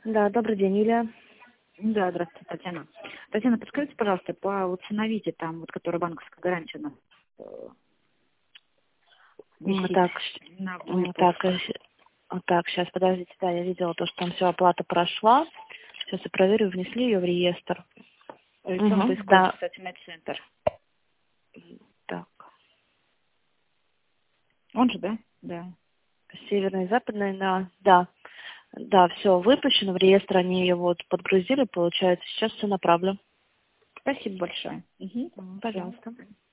Да, добрый день, Юлия. Да, здравствуйте, Татьяна. Татьяна, подскажите, пожалуйста, по вот ценовите, там, вот, которая банковская гарантия у нас висит Так, на так, выпуск. так, сейчас, подождите, да, я видела то, что там все, оплата прошла. Сейчас я проверю, внесли ее в реестр. Электронно-поисковый Да, спасательный центр. так, Он же, да? Да. северный, западный, да, все выпущено в реестр, они ее вот подгрузили, получается, сейчас все направлю. Спасибо большое. Угу. Все. Пожалуйста.